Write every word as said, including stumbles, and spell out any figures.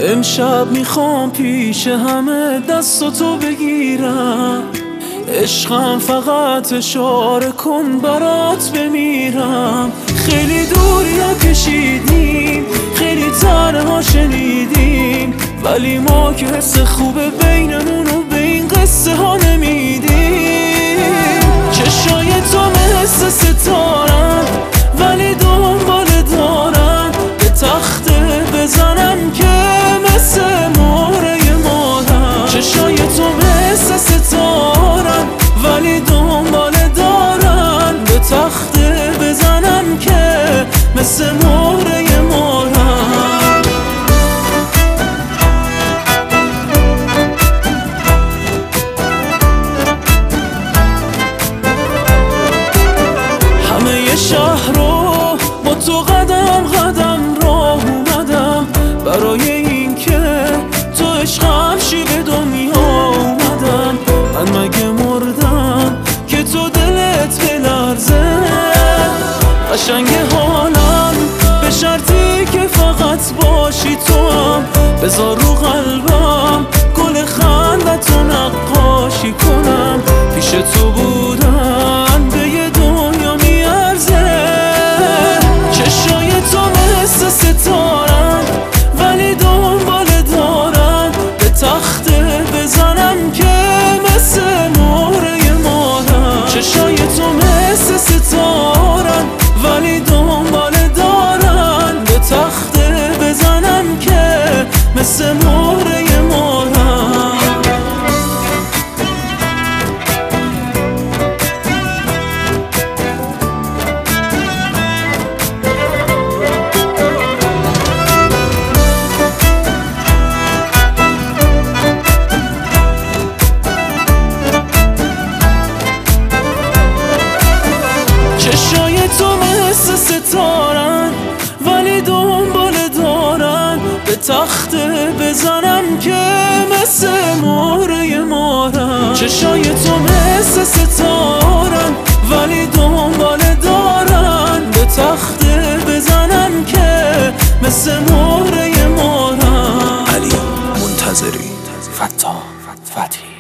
امشب میخوام پیش همه دستاتو بگیرم، عشقم فقط اشاره کن برات بمیرم. خیلی دوریا کشیدیم، خیلی تنها شنیدیم، ولی ما که حس خوبه بینمونو به این قصه ها نمیدیم. چشای تو مثل ستارن ولی دنبال دارن، به تخته بزنم که مثل مهره مادر. چشای تو مثل ستارن ولی دنبال دارن، به تخته بزنم که مثل مهره مادر. همه شهر رو با تو قدم قدم راه اومدم، برای این که تو عشقم شی به دنیا اومدم. من مگه مردم که تو دلت بلرزه؟ قشنگ حالم به شرطی که فقط باشی تو هم، بذار رو قلبم گل خندتو نقاشی کنم. پیش تو بودن به یه دنیا میارزه. چشای تو مثل ستارن ولی دنبال دارن، به تخته بزنم که مثل مهره مادر. چشای تو مثل ستارن ولی دنبال دارن، به تخته بزنم که مثل مهره مادر. چشای تو مثل ستارن ولی دنبال دارن، به تخته بزنم که مثل مهره مادر. چشای تو مثل ستارن ولی دنبال دارن، به تخته بزنم که مثل مهره مادر. علی منتظری، فتا، فتی.